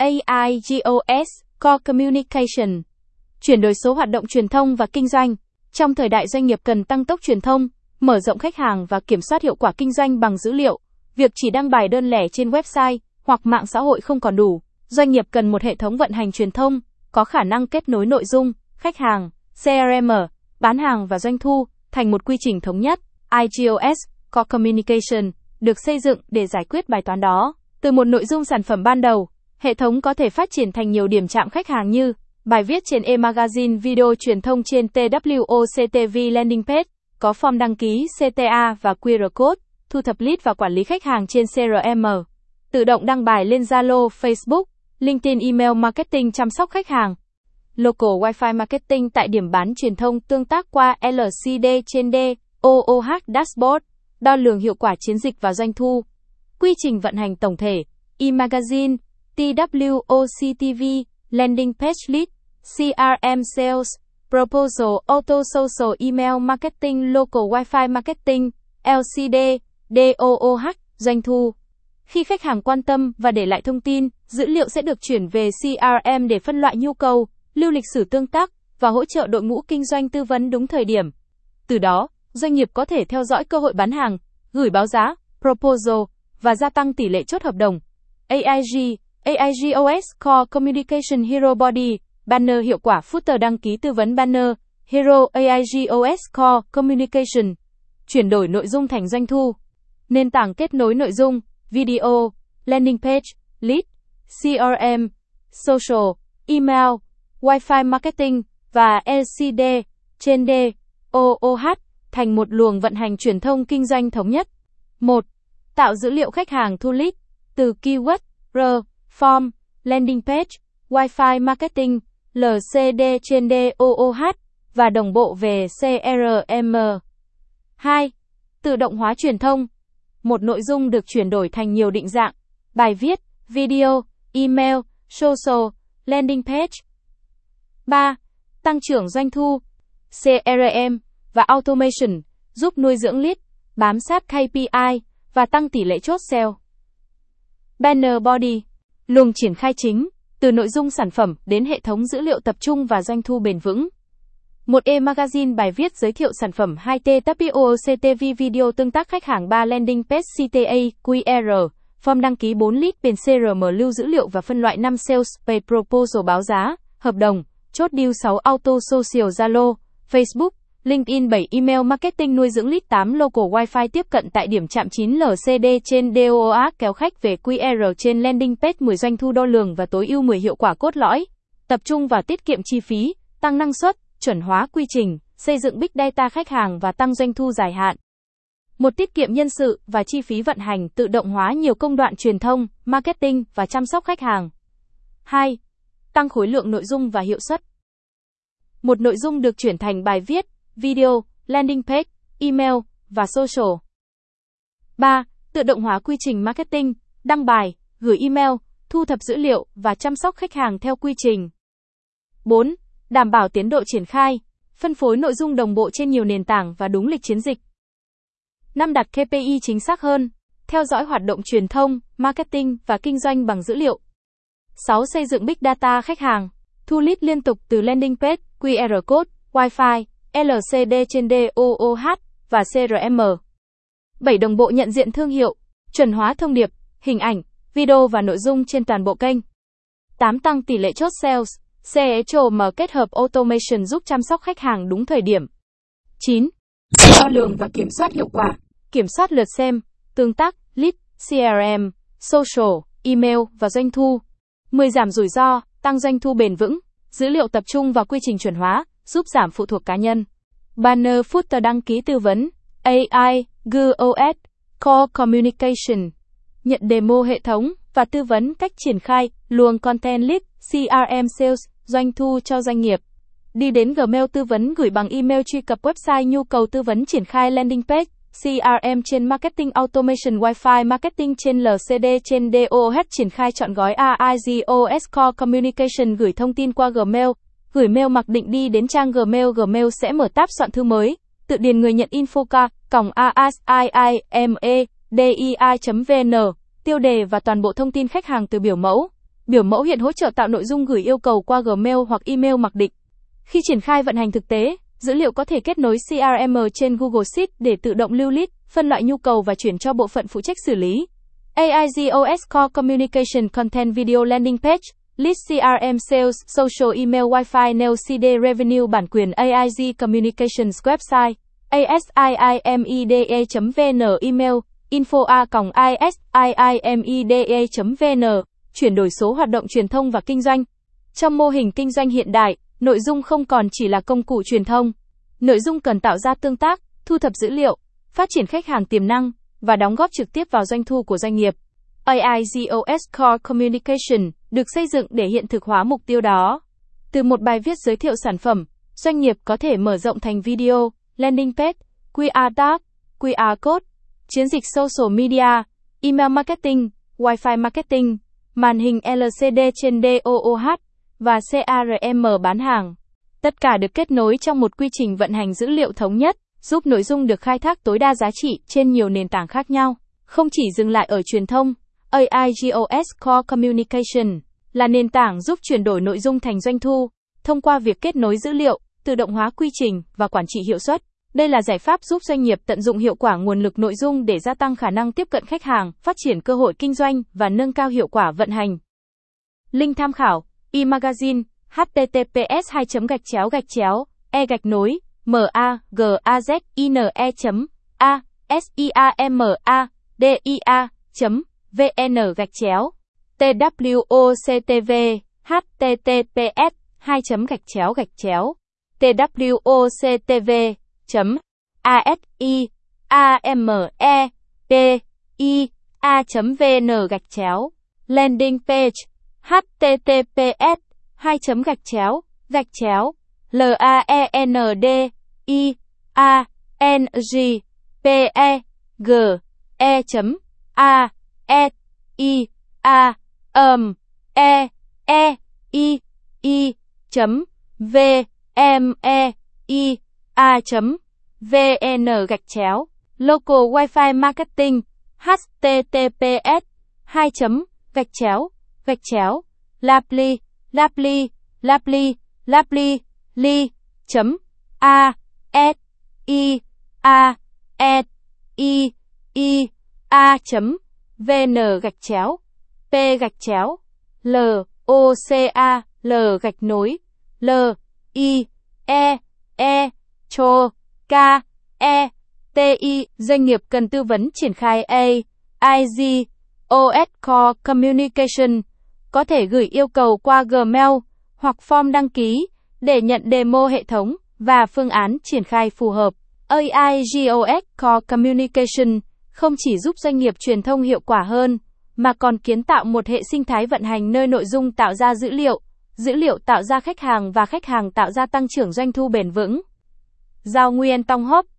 AIGOS, Core Communication. Chuyển đổi số hoạt động truyền thông và kinh doanh. Trong thời đại doanh nghiệp cần tăng tốc truyền thông, mở rộng khách hàng và kiểm soát hiệu quả kinh doanh bằng dữ liệu, việc chỉ đăng bài đơn lẻ trên website hoặc mạng xã hội không còn đủ. Doanh nghiệp cần một hệ thống vận hành truyền thông, có khả năng kết nối nội dung, khách hàng, CRM, bán hàng và doanh thu, thành một quy trình thống nhất. IGOS, Core Communication, được xây dựng để giải quyết bài toán đó. Từ một nội dung sản phẩm ban đầu, hệ thống có thể phát triển thành nhiều điểm chạm khách hàng như bài viết trên e-magazine, video truyền thông trên TWOCTV, landing page, có form đăng ký CTA và QR code, thu thập lead và quản lý khách hàng trên CRM, tự động đăng bài lên Zalo, Facebook, LinkedIn, email marketing, chăm sóc khách hàng. Local Wi-Fi marketing tại điểm bán truyền thông tương tác qua LCD trên DOOH dashboard, đo lường hiệu quả chiến dịch và doanh thu. Quy trình vận hành tổng thể, e-magazine, TWOCTV, landing page lead, CRM sales, proposal, auto social, email marketing, local Wi-Fi marketing, LCD, DOOH, doanh thu. Khi khách hàng quan tâm và để lại thông tin, dữ liệu sẽ được chuyển về CRM để phân loại nhu cầu, lưu lịch sử tương tác và hỗ trợ đội ngũ kinh doanh tư vấn đúng thời điểm. Từ đó, doanh nghiệp có thể theo dõi cơ hội bán hàng, gửi báo giá, proposal và gia tăng tỷ lệ chốt hợp đồng. AIGOS, Core Communication Hero Body, banner hiệu quả, footer đăng ký tư vấn banner, Hero. AIGOS Core Communication, chuyển đổi nội dung thành doanh thu. Nền tảng kết nối nội dung, video, landing page, lead, CRM, social, email, Wi-Fi marketing và LCD trên DOOH thành một luồng vận hành truyền thông kinh doanh thống nhất. 1. Tạo dữ liệu khách hàng thu lead từ keyword, form, landing page, Wi-Fi marketing, LCD trên DOOH và đồng bộ về CRM. 2. Tự động hóa truyền thông. Một nội dung được chuyển đổi thành nhiều định dạng, bài viết, video, email, social, landing page. 3. Tăng trưởng doanh thu. CRM và automation giúp nuôi dưỡng lead, bám sát KPI và tăng tỷ lệ chốt sale. Banner body, luồng triển khai chính, từ nội dung sản phẩm đến hệ thống dữ liệu tập trung và doanh thu bền vững. Một e-magazine, bài viết giới thiệu sản phẩm. 2. TWOCTV, video tương tác khách hàng. 3. Landing page, CTA, QR, form đăng ký. 4. Lead page, CRM, lưu dữ liệu và phân loại. 5. Sales page, proposal, báo giá, hợp đồng, chốt deal. 6. Auto social, Zalo, Facebook, LinkedIn. 7. Email marketing, nuôi dưỡng lead. 8. Local Wi-Fi, tiếp cận tại điểm chạm. 9. LCD trên DOOH, kéo khách về. QR trên landing page. 10. Doanh thu đo lường và tối ưu. 10. Hiệu quả cốt lõi, tập trung và tiết kiệm chi phí, tăng năng suất, chuẩn hóa quy trình, xây dựng big data khách hàng và tăng doanh thu dài hạn. 1. Tiết kiệm nhân sự và chi phí vận hành, tự động hóa nhiều công đoạn truyền thông, marketing và chăm sóc khách hàng. 2. Tăng khối lượng nội dung và hiệu suất. Một nội dung được chuyển thành bài viết, video, landing page, email và social. 3. Tự động hóa quy trình marketing, đăng bài, gửi email, thu thập dữ liệu và chăm sóc khách hàng theo quy trình. 4. Đảm bảo tiến độ triển khai, phân phối nội dung đồng bộ trên nhiều nền tảng và đúng lịch chiến dịch. 5. Đặt KPI chính xác hơn, theo dõi hoạt động truyền thông, marketing và kinh doanh bằng dữ liệu. 6. Xây dựng big data khách hàng, thu lead liên tục từ landing page, QR code, Wi-Fi, LCD trên DOOH và CRM. 7. Đồng bộ nhận diện thương hiệu, chuẩn hóa thông điệp, hình ảnh, video và nội dung trên toàn bộ kênh. 8. Tăng tỷ lệ chốt sales, CRM kết hợp automation giúp chăm sóc khách hàng đúng thời điểm. 9. Đo lường và kiểm soát hiệu quả, kiểm soát lượt xem, tương tác, lead, CRM, social, email và doanh thu. 10. Giảm rủi ro, tăng doanh thu bền vững, dữ liệu tập trung và quy trình chuẩn hóa, giúp giảm phụ thuộc cá nhân. Banner footer đăng ký tư vấn, AIGOS, Core Communication, nhận demo hệ thống và tư vấn cách triển khai, luồng content lead, CRM sales, doanh thu cho doanh nghiệp. Đi đến Gmail, tư vấn gửi bằng email, truy cập website, nhu cầu tư vấn triển khai landing page, CRM trên marketing automation, Wi-Fi marketing trên LCD trên DOOH, triển khai trọn gói AIGOS Core Communication, gửi thông tin qua Gmail, gửi mail mặc định. Đi đến trang Gmail, Gmail sẽ mở tab soạn thư mới, tự điền người nhận info@asiimedi.vn, tiêu đề và toàn bộ thông tin khách hàng từ biểu mẫu. Biểu mẫu hiện hỗ trợ tạo nội dung gửi yêu cầu qua Gmail hoặc email mặc định. Khi triển khai vận hành thực tế, dữ liệu có thể kết nối CRM trên Google Sheets để tự động lưu list, phân loại nhu cầu và chuyển cho bộ phận phụ trách xử lý. AIGOS Core Communication Content Video Landing Page, List CRM Sales, Social Email Wi-Fi Neo CD Revenue Bản quyền AIG Communications Website, asiimide.vn Email, info@asiimide.vn, chuyển đổi số hoạt động truyền thông và kinh doanh. Trong mô hình kinh doanh hiện đại, nội dung không còn chỉ là công cụ truyền thông. Nội dung cần tạo ra tương tác, thu thập dữ liệu, phát triển khách hàng tiềm năng và đóng góp trực tiếp vào doanh thu của doanh nghiệp. AIGOS Core Communication được xây dựng để hiện thực hóa mục tiêu đó. Từ một bài viết giới thiệu sản phẩm, doanh nghiệp có thể mở rộng thành video, landing page, QR tag, QR code, chiến dịch social media, email marketing, Wi-Fi marketing, màn hình LCD trên DOOH và CRM bán hàng. Tất cả được kết nối trong một quy trình vận hành dữ liệu thống nhất, giúp nội dung được khai thác tối đa giá trị trên nhiều nền tảng khác nhau. Không chỉ dừng lại ở truyền thông, AIGOS Core Communication là nền tảng giúp chuyển đổi nội dung thành doanh thu, thông qua việc kết nối dữ liệu, tự động hóa quy trình và quản trị hiệu suất. Đây là giải pháp giúp doanh nghiệp tận dụng hiệu quả nguồn lực nội dung để gia tăng khả năng tiếp cận khách hàng, phát triển cơ hội kinh doanh và nâng cao hiệu quả vận hành. Link tham khảo: eMagazine, https://magazine.vn/twoctv, twoctv.asiamepia.vn/. Landing page: https://landingpage.aeindependgeai.vn/. Local Wi-Fi Marketing: https://local.local.local.local.ti. Doanh nghiệp cần tư vấn triển khai AIGOS Core Communication, có thể gửi yêu cầu qua Gmail hoặc form đăng ký để nhận demo hệ thống và phương án triển khai phù hợp. AIGOS Core Communication không chỉ giúp doanh nghiệp truyền thông hiệu quả hơn, mà còn kiến tạo một hệ sinh thái vận hành nơi nội dung tạo ra dữ liệu tạo ra khách hàng và khách hàng tạo ra tăng trưởng doanh thu bền vững. Giao Nguyen Tong Hop,